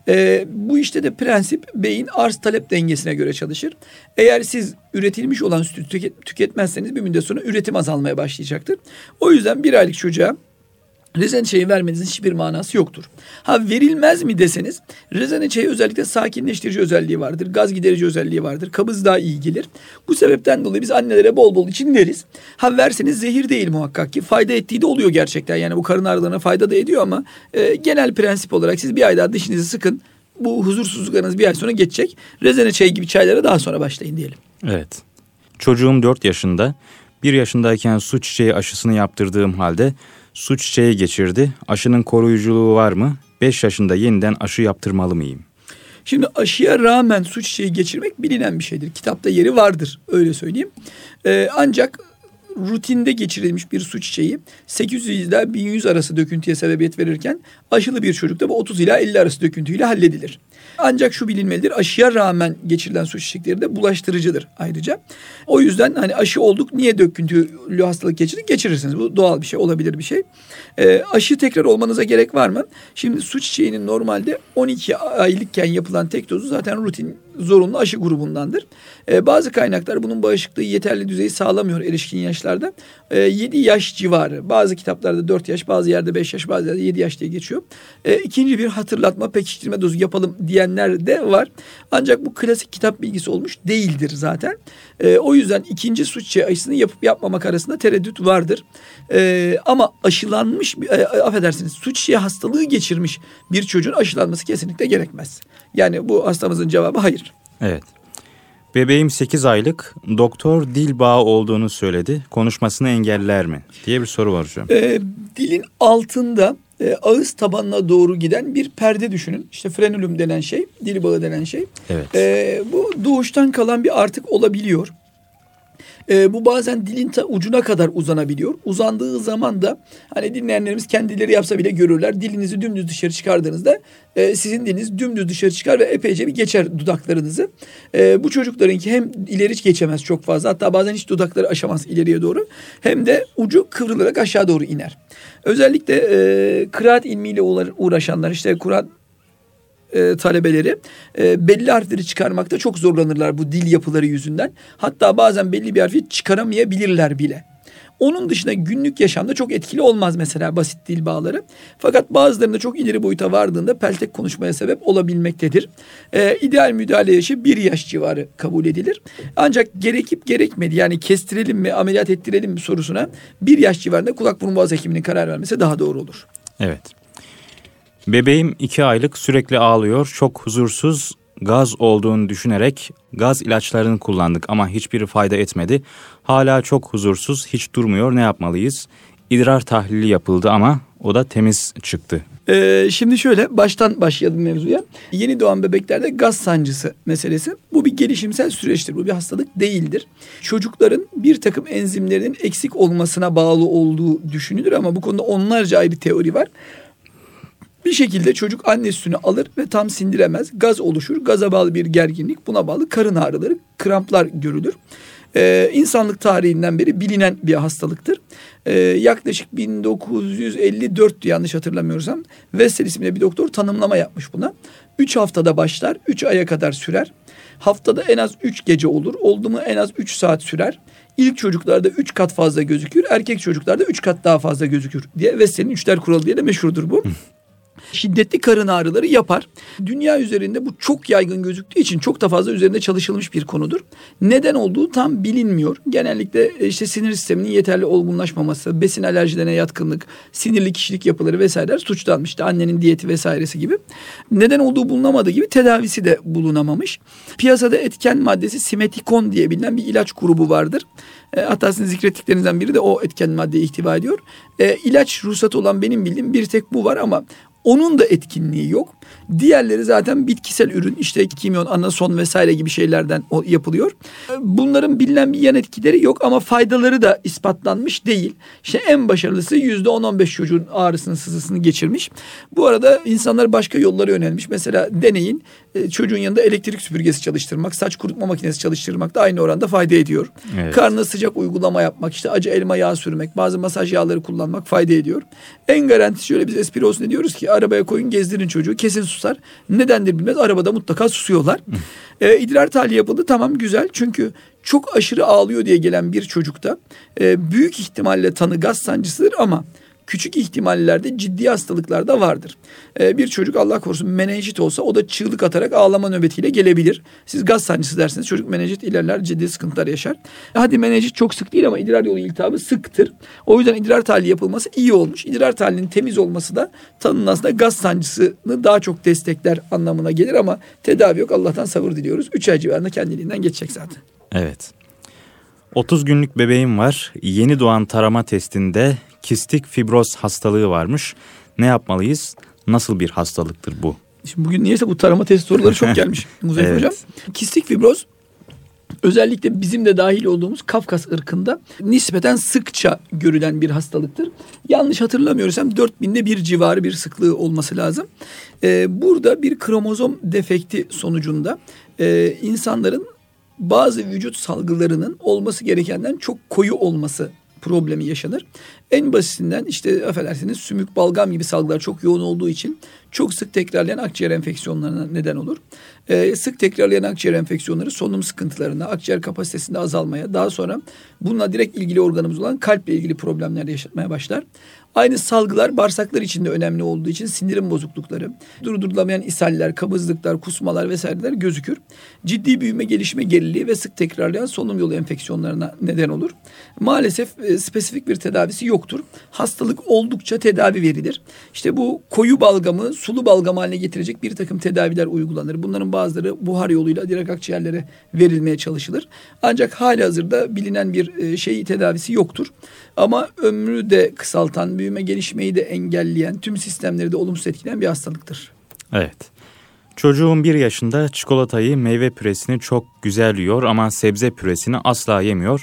Bu işte de prensip beyin arz talep dengesine göre çalışır. Eğer siz üretilmiş olan sütü tüketmezseniz bir müddet sonra üretim azalmaya başlayacaktır. O yüzden 1 aylık çocuğa rezene çayı vermenizin hiçbir manası yoktur. Verilmez mi deseniz, rezene çayı özellikle sakinleştirici özelliği vardır. Gaz giderici özelliği vardır. Kabız daha iyi gelir. Bu sebepten dolayı biz annelere bol bol için deriz. Verseniz zehir değil muhakkak ki. Fayda ettiği de oluyor gerçekten. Yani bu karın ağrılarına fayda da ediyor ama genel prensip olarak siz 1 ay daha dişinizi sıkın. Bu huzursuzluklarınız 1 ay sonra geçecek. Rezene çayı gibi çaylara daha sonra başlayın diyelim. Evet. Çocuğum 4 yaşında. 1 yaşındayken su çiçeği aşısını yaptırdığım halde su çiçeği geçirdi. Aşının koruyuculuğu var mı? 5 yaşında yeniden aşı yaptırmalı mıyım? Şimdi aşıya rağmen su çiçeği geçirmek bilinen bir şeydir. Kitapta yeri vardır, öyle söyleyeyim. Ancak rutinde geçirilmiş bir su çiçeği 800 ila 1100 arası döküntüye sebebiyet verirken aşılı bir çocukta bu 30 ila 50 arası döküntüyle halledilir. Ancak şu bilinmelidir, aşıya rağmen geçirilen su çiçekleri de bulaştırıcıdır ayrıca. O yüzden aşı olduk, niye döküntülü hastalık geçirdik? Geçirirsiniz. Bu doğal bir şey, olabilir bir şey. Aşı tekrar olmanıza gerek var mı? Şimdi su çiçeğinin normalde 12 aylıkken yapılan tek dozu zaten rutin zorunlu aşı grubundandır. Bazı kaynaklar bunun bağışıklığı yeterli düzeyi sağlamıyor erişkin yaşlarda. 7 yaş civarı. Bazı kitaplarda 4 yaş, bazı yerde 5 yaş, bazı yerde 7 yaş diye geçiyor. İkinci bir hatırlatma, pekiştirme dozu yapalım diyenler de var. Ancak bu klasik kitap bilgisi olmuş değildir zaten. O yüzden ikinci su çiçeği aşısını yapıp yapmamak arasında tereddüt vardır. Ama aşılanmış, affedersiniz, su çiçeği hastalığı geçirmiş bir çocuğun aşılanması kesinlikle gerekmez. Yani bu hastamızın cevabı hayır. Evet. Bebeğim 8 aylık, doktor dil bağı olduğunu söyledi. Konuşmasını engeller mi? Diye bir soru var hocam. Dilin altında ağız tabanına doğru giden bir perde düşünün. İşte frenulum denen şey, dil bağı denen şey. Evet. Bu doğuştan kalan bir artık olabiliyor. Bu bazen dilin ucuna kadar uzanabiliyor. Uzandığı zaman da hani dinleyenlerimiz kendileri yapsa bile görürler. Dilinizi dümdüz dışarı çıkardığınızda sizin diliniz dümdüz dışarı çıkar ve epeyce bir geçer dudaklarınızı. Bu çocuklarınki hem ileri geçemez çok fazla, hatta bazen hiç dudakları aşamaz ileriye doğru, hem de ucu kıvrılarak aşağı doğru iner. Özellikle kıraat ilmiyle uğraşanlar, işte Kur'an talebeleri belli harfleri çıkarmakta çok zorlanırlar bu dil yapıları yüzünden. Hatta bazen belli bir harfi çıkaramayabilirler bile. Onun dışında günlük yaşamda çok etkili olmaz mesela basit dil bağları. Fakat bazılarında çok ileri boyuta vardığında peltek konuşmaya sebep olabilmektedir. İdeal müdahale yaşı 1 yaş civarı kabul edilir. Ancak gerekip gerekmedi, yani kestirelim mi ameliyat ettirelim mi sorusuna 1 yaş civarında kulak burun boğaz hekiminin karar vermesi daha doğru olur. Evet. Bebeğim 2 aylık, sürekli ağlıyor, çok huzursuz, gaz olduğunu düşünerek gaz ilaçlarını kullandık ama hiçbiri fayda etmedi. Hala çok huzursuz, hiç durmuyor, ne yapmalıyız? İdrar tahlili yapıldı ama o da temiz çıktı. Şimdi şöyle baştan başlayalım mevzuya. Yeni doğan bebeklerde gaz sancısı meselesi, bu bir gelişimsel süreçtir. Bu bir hastalık değildir. Çocukların bir takım enzimlerinin eksik olmasına bağlı olduğu düşünülür ama bu konuda onlarca ayrı teori var. Bir şekilde çocuk anne sütünü alır ve tam sindiremez. Gaz oluşur. Gaza bağlı bir gerginlik, buna bağlı karın ağrıları, kramplar görülür. İnsanlık tarihinden beri bilinen bir hastalıktır. Yaklaşık 1954'tü yanlış hatırlamıyorsam. Wessel isimli bir doktor tanımlama yapmış buna. 3 haftada başlar, 3 aya kadar sürer. Haftada en az 3 gece olur. Oldu mu en az 3 saat sürer. İlk çocuklarda 3 kat fazla gözükür. Erkek çocuklarda 3 kat daha fazla gözükür diye Wessel'in 3'ler kuralı diye de meşhurdur bu. Şiddetli karın ağrıları yapar. Dünya üzerinde bu çok yaygın gözüktüğü için çok da fazla üzerinde çalışılmış bir konudur. Neden olduğu tam bilinmiyor. Genellikle işte sinir sisteminin yeterli olgunlaşmaması, besin alerjilerine yatkınlık, sinirli kişilik yapıları vesaireler suçlanmış. İşte annenin diyeti vesairesi gibi. Neden olduğu bulunamadığı gibi tedavisi de bulunamamış. Piyasada etken maddesi simetikon diye bilinen bir ilaç grubu vardır. Hatta sizin zikrettiklerinizden biri de o etken maddeyi ihtiva ediyor. İlaç ruhsatı olan benim bildiğim bir tek bu var ama onun da etkinliği yok. Diğerleri zaten bitkisel ürün, işte kimyon, anason vesaire gibi şeylerden yapılıyor. Bunların bilinen bir yan etkileri yok ama faydaları da ispatlanmış değil. İşte en başarılısı %10-15 çocuğun ağrısını, sızısını geçirmiş. Bu arada insanlar başka yollara yönelmiş. Mesela deneyin, çocuğun yanında elektrik süpürgesi çalıştırmak, saç kurutma makinesi çalıştırmak da aynı oranda fayda ediyor. Evet. Karnına sıcak uygulama yapmak, işte acı elma yağı sürmek, bazı masaj yağları kullanmak fayda ediyor. En garantisi şöyle, biz espri olsun diyoruz ki arabaya koyun, gezdirin çocuğu, kesin susar. Nedendir bilmez, arabada mutlaka susuyorlar. İdrar tahlili yapıldı, tamam, güzel, çünkü çok aşırı ağlıyor diye gelen bir çocukta büyük ihtimalle tanı gaz sancısıdır ama küçük ihtimallerde ciddi hastalıklar da vardır. Bir çocuk Allah korusun menenjit olsa o da çığlık atarak ağlama nöbetiyle gelebilir. Siz gaz sancısı derseniz çocuk menenjit ilerler, ciddi sıkıntılar yaşar. Hadi menenjit çok sık değil ama idrar yolu iltihabı sıktır. O yüzden idrar tahlili yapılması iyi olmuş. İdrar tahlilinin temiz olması da tanının aslında gaz sancısını daha çok destekler anlamına gelir ama tedavi yok. Allah'tan sabır diliyoruz. 3 ay civarında kendiliğinden geçecek zaten. Evet. 30 günlük bebeğim var. Yeni doğan tarama testinde kistik fibroz hastalığı varmış. Ne yapmalıyız? Nasıl bir hastalıktır bu? Şimdi bugün niyeyse bu tarama test soruları çok gelmiş Muzaffer Hocam. Kistik fibroz özellikle bizim de dahil olduğumuz Kafkas ırkında nispeten sıkça görülen bir hastalıktır. Yanlış hatırlamıyorsam 4000'de bir civarı bir sıklığı olması lazım. Burada bir kromozom defekti sonucunda insanların bazı vücut salgılarının olması gerekenden çok koyu olması problemi yaşanır. En basitinden işte affedersiniz sümük, balgam gibi salgılar çok yoğun olduğu için çok sık tekrarlayan akciğer enfeksiyonlarına neden olur. Sık tekrarlayan akciğer enfeksiyonları solunum sıkıntılarına, akciğer kapasitesinde azalmaya, daha sonra bununla direkt ilgili organımız olan kalple ilgili problemler yaşatmaya başlar. Aynı salgılar bağırsaklar için de önemli olduğu için sindirim bozuklukları, durdurulamayan ishaller, kabızlıklar, kusmalar vesaireler gözükür. Ciddi büyüme, gelişme geriliği ve sık tekrarlayan solunum yolu enfeksiyonlarına neden olur. Maalesef spesifik bir tedavisi yoktur. Hastalık oldukça tedavi verilir. İşte bu koyu balgamı sulu balgam haline getirecek bir takım tedaviler uygulanır. Bunların bazıları buhar yoluyla direkt akciğerlere verilmeye çalışılır. Ancak halihazırda bilinen bir tedavisi yoktur. Ama ömrü de kısaltan, büyüme gelişmeyi de engelleyen, tüm sistemleri de olumsuz etkileyen bir hastalıktır. Evet. Çocuğum 1 yaşında çikolatayı, meyve püresini çok güzel yiyor ama sebze püresini asla yemiyor.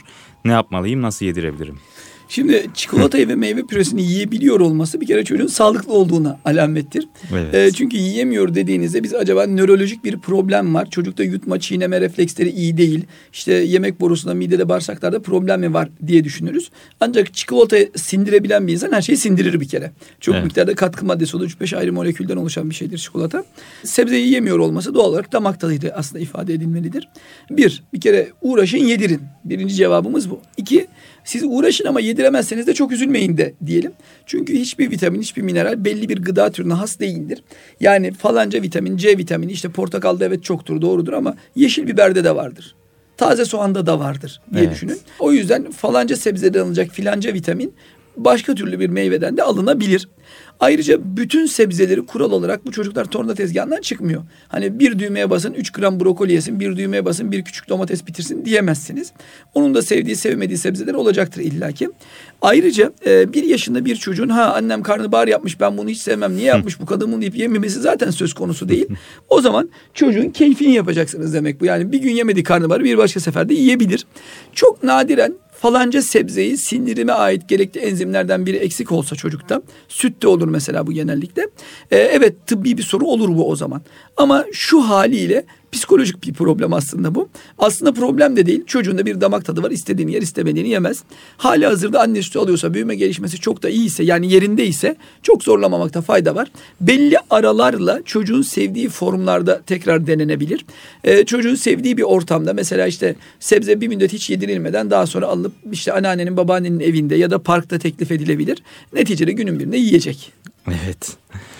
Ne yapmalıyım, nasıl yedirebilirim? Şimdi çikolatayı ve meyve püresini yiyebiliyor olması bir kere çocuğun sağlıklı olduğuna alamettir. Evet. Çünkü yiyemiyor dediğinizde biz acaba nörolojik bir problem var. Çocukta yutma, çiğneme refleksleri iyi değil. İşte yemek borusunda, midede, bağırsaklarda problem mi var diye düşünürüz. Ancak çikolatayı sindirebilen bir insan her şeyi sindirir bir kere. Çok miktarda katkı maddesi olur. 3-5 ayrı molekülden oluşan bir şeydir çikolata. Sebzeyi yiyemiyor olması doğal olarak damak tadıyla aslında ifade edilmelidir. Bir kere uğraşın, yedirin. Birinci cevabımız bu. 2, siz uğraşın ama yediremezseniz de çok üzülmeyin de diyelim. Çünkü hiçbir vitamin, hiçbir mineral belli bir gıda türüne has değildir. Yani falanca vitamin, C vitamini işte portakalda evet çoktur, doğrudur ama yeşil biberde de vardır. Taze soğanda da vardır diye düşünün. O yüzden falanca sebzeden alınacak filanca vitamin başka türlü bir meyveden de alınabilir. Ayrıca bütün sebzeleri kural olarak bu çocuklar torna tezgahından çıkmıyor. Hani bir düğmeye basın 3 gram brokoli yesin, bir düğmeye basın bir küçük domates bitirsin diyemezsiniz. Onun da sevdiği sevmediği sebzeler olacaktır illaki. Ayrıca 1 yaşında bir çocuğun annem karnabahar yapmış ben bunu hiç sevmem niye yapmış bu kadın bunu deyip yememesi zaten söz konusu değil. O zaman çocuğun keyfini yapacaksınız demek bu. Yani bir gün yemedi karnabaharı bir başka seferde yiyebilir. Çok nadiren falanca sebzeyi sindirime ait gerekli enzimlerden biri eksik olsa çocukta, sütte olur mesela bu genellikle. Evet tıbbi bir sorun olur bu o zaman. Ama şu haliyle psikolojik bir problem aslında bu. Aslında problem de değil. Çocuğun da bir damak tadı var. İstediğini yer, istemediğini yemez. Hali hazırda anne sütü alıyorsa, büyüme gelişmesi çok da iyiyse, yani yerindeyse çok zorlamamakta fayda var. Belli aralarla çocuğun sevdiği formlarda tekrar denenebilir. Çocuğun sevdiği bir ortamda mesela işte sebze bir müddet hiç yedirilmeden daha sonra alınıp işte anneannenin, babaannenin evinde ya da parkta teklif edilebilir. Neticede günün birinde yiyecek. Evet.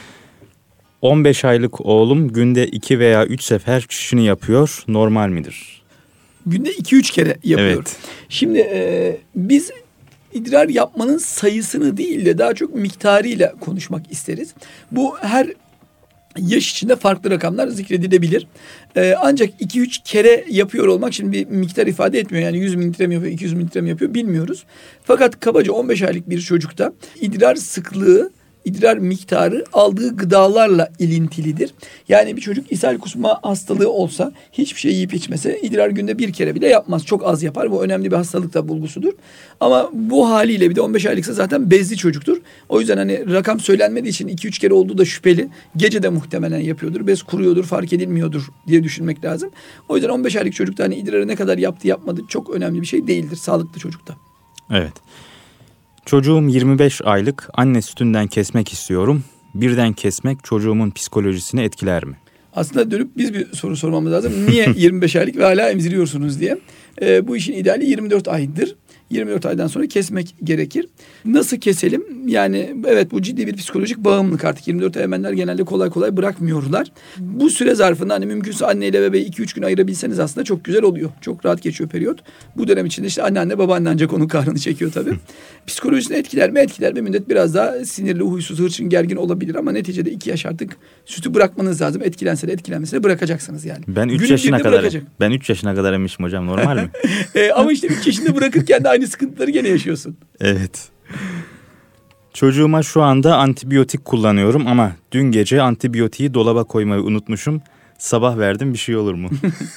15 aylık oğlum günde 2 veya 3 sefer çişini yapıyor. Normal midir? Günde 2-3 kere yapıyor. Evet. Şimdi biz idrar yapmanın sayısını değil de daha çok miktarıyla konuşmak isteriz. Bu her yaş içinde farklı rakamlar zikredilebilir. Ancak 2-3 kere yapıyor olmak şimdi bir miktar ifade etmiyor. Yani 100 mililitre mi yapıyor, 200 mililitre mi yapıyor bilmiyoruz. Fakat kabaca 15 aylık bir çocukta idrar sıklığı, idrar miktarı aldığı gıdalarla ilintilidir. Yani bir çocuk ishal kusma hastalığı olsa hiçbir şey yiyip içmese idrar günde 1 kere bile yapmaz. Çok az yapar. Bu önemli bir hastalık da bulgusudur. Ama bu haliyle bir de 15 aylıksa zaten bezli çocuktur. O yüzden hani rakam söylenmediği için 2-3 kere olduğu da şüpheli. Gece de muhtemelen yapıyordur. Bez kuruyordur, fark edilmiyordur diye düşünmek lazım. O yüzden 15 aylık çocukta hani idrarı ne kadar yaptı yapmadı çok önemli bir şey değildir sağlıklı çocukta. Evet. Çocuğum 25 aylık, anne sütünden kesmek istiyorum. Birden kesmek çocuğumun psikolojisini etkiler mi? Aslında dönüp biz bir soru sormamız lazım. Niye 25 aylık ve hala emziriyorsunuz diye. Bu işin ideali 24 aydır. 24 aydan sonra kesmek gerekir. Nasıl keselim? Yani evet bu ciddi bir psikolojik bağımlılık artık. 24 ay emenler genelde kolay kolay bırakmıyorlar. Bu süre zarfında hani mümkünse anneyle bebeği 2-3 gün ayırabilseniz aslında çok güzel oluyor. Çok rahat geçiyor periyot. Bu dönem içinde işte anneanne babaanne ancak onun kahrını çekiyor tabii. Psikolojisini etkiler mi? Etkiler. Bir müddet biraz daha sinirli, huysuz, hırçın, gergin olabilir ama neticede 2 yaş artık sütü bırakmanız lazım. Etkilense de etkilenmese de bırakacaksınız yani. Ben 3 yaşına kadar emmişim hocam, normal mi? Ama işte 3 yaşında bırakırken de aynı sıkıntıları gene yaşıyorsun. Evet. Çocuğuma şu anda antibiyotik kullanıyorum ama dün gece antibiyotiği dolaba koymayı unutmuşum. Sabah verdim, bir şey olur mu?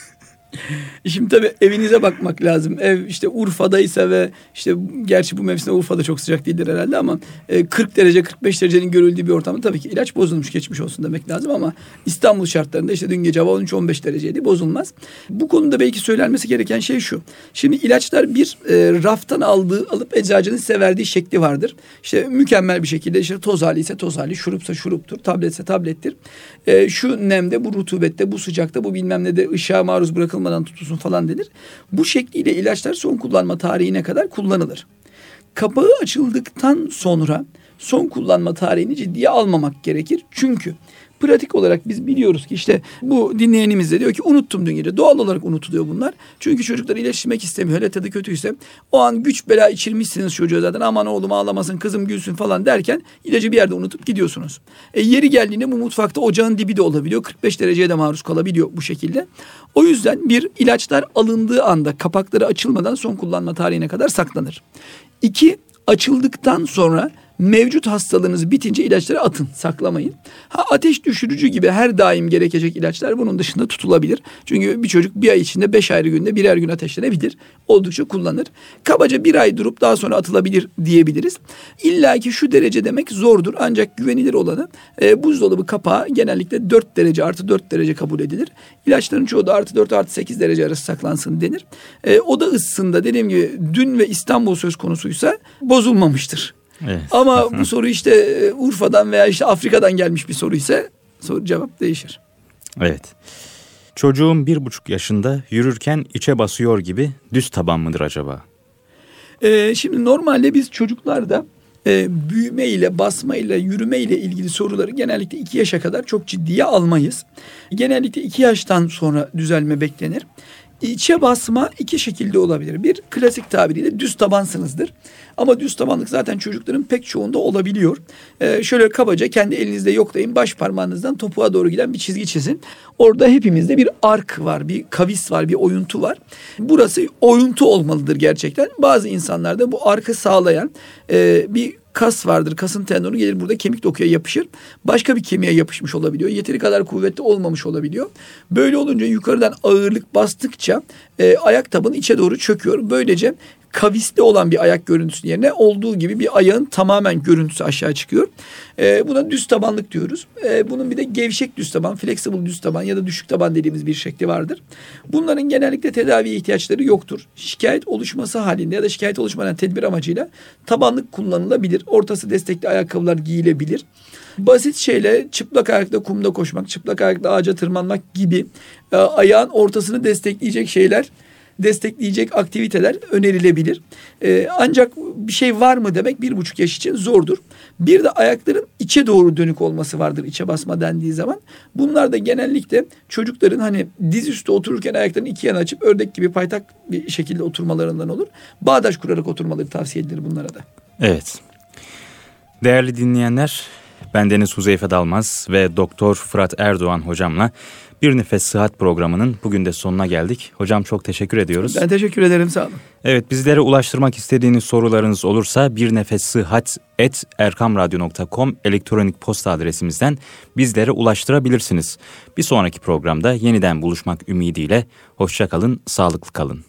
Şimdi tabii evinize bakmak lazım. Ev işte Urfa'daysa ve işte gerçi bu mevsimde Urfa'da çok sıcak değildir herhalde ama 40 derece 45 derecenin görüldüğü bir ortamda tabii ki ilaç bozulmuş, geçmiş olsun demek lazım ama İstanbul şartlarında işte dün gece hava 13-15 dereceydi, bozulmaz. Bu konuda belki söylenmesi gereken şey şu. Şimdi ilaçlar bir raftan alıp eczacının size verdiği şekli vardır. İşte mükemmel bir şekilde işte toz hali ise toz hali, şurupsa şuruptur, tabletse tablettir. Şu nemde, bu rutubette, bu sıcakta, bu bilmem ne de ışığa maruz bırakılmadan tutulsun falan denir. Bu şekliyle ilaçlar son kullanma tarihine kadar kullanılır. Kapağı açıldıktan sonra son kullanma tarihini ciddiye almamak gerekir. Çünkü pratik olarak biz biliyoruz ki işte bu dinleyenimiz de diyor ki unuttum dün gece. Doğal olarak unutuluyor bunlar. Çünkü çocuklar iyileşmek istemiyor. Hele tadı kötüyse o an güç bela içirmişsiniz çocuğa zaten. Aman oğlum ağlamasın, kızım gülsün falan derken ilacı bir yerde unutup gidiyorsunuz. Yeri geldiğinde bu mutfakta ocağın dibi de olabiliyor. 45 dereceye de maruz kalabiliyor bu şekilde. O yüzden ilaçlar alındığı anda kapakları açılmadan son kullanma tarihine kadar saklanır. 2, açıldıktan sonra Mevcut hastalığınız bitince ilaçları atın, saklamayın. Ateş düşürücü gibi her daim gerekecek ilaçlar bunun dışında tutulabilir. Çünkü bir çocuk bir ay içinde 5 ayrı günde birer gün ateşlenebilir. Oldukça kullanılır. Kabaca bir ay durup daha sonra atılabilir diyebiliriz. İlla ki şu derece demek zordur. Ancak güvenilir olanı buzdolabı kapağı genellikle 4 derece artı 4 derece kabul edilir. İlaçların çoğu da artı 4 artı 8 derece arası saklansın denir. Oda ısısında dediğim gibi dün ve İstanbul söz konusuysa bozulmamıştır. Evet. Ama bu soru işte Urfa'dan veya işte Afrika'dan gelmiş bir soru ise cevap değişir. Evet. Çocuğum 1,5 yaşında yürürken içe basıyor gibi düz taban mıdır acaba? Şimdi normalde biz çocuklarda büyümeyle, basmayla, yürümeyle ilgili soruları genellikle 2 yaşa kadar çok ciddiye almayız. Genellikle 2 yaştan sonra düzelme beklenir. İçe basma 2 şekilde olabilir. Bir, klasik tabiriyle düz tabansınızdır. Ama düz tabanlık zaten çocukların pek çoğunda olabiliyor. Şöyle kabaca kendi elinizde yoklayın. Baş parmağınızdan topuğa doğru giden bir çizgi çizin. Orada hepimizde bir ark var, bir kavis var, bir oyuntu var. Burası oyuntu olmalıdır gerçekten. Bazı insanlarda bu arkı sağlayan bir kas vardır. Kasın tendonu gelir burada kemik dokuya yapışır. Başka bir kemiğe yapışmış olabiliyor. Yeteri kadar kuvvetli olmamış olabiliyor. Böyle olunca yukarıdan ağırlık bastıkça ayak tabanı içe doğru çöküyor. Böylece kavisli olan bir ayak görüntüsü yerine olduğu gibi bir ayağın tamamen görüntüsü aşağı çıkıyor. Buna düz tabanlık diyoruz. Bunun bir de gevşek düz taban, flexible düz taban ya da düşük taban dediğimiz bir şekli vardır. Bunların genellikle tedaviye ihtiyaçları yoktur. Şikayet oluşması halinde ya da şikayet oluşmadan tedbir amacıyla tabanlık kullanılabilir. Ortası destekli ayakkabılar giyilebilir. Basit şeyle çıplak ayakla kumda koşmak, çıplak ayakla ağaca tırmanmak gibi ayağın ortasını destekleyecek aktiviteler önerilebilir. Ancak bir şey var mı demek 1,5 yaş için zordur. Bir de ayakların içe doğru dönük olması vardır içe basma dendiği zaman. Bunlar da genellikle çocukların hani dizüstü otururken ayaklarını 2 yana açıp ördek gibi paytak bir şekilde oturmalarından olur. Bağdaş kurarak oturmaları tavsiye edilir bunlara da. Evet. Değerli dinleyenler, bendeniz Huzeyfe Dalmaz ve Doktor Fırat Erdoğan hocamla Bir Nefes Sıhhat programının bugün de sonuna geldik. Hocam çok teşekkür ediyoruz. Ben teşekkür ederim, sağ olun. Evet, bizlere ulaştırmak istediğiniz sorularınız olursa birnefessihat@erkamradyo.com elektronik posta adresimizden bizlere ulaştırabilirsiniz. Bir sonraki programda yeniden buluşmak ümidiyle hoşça kalın, sağlıklı kalın.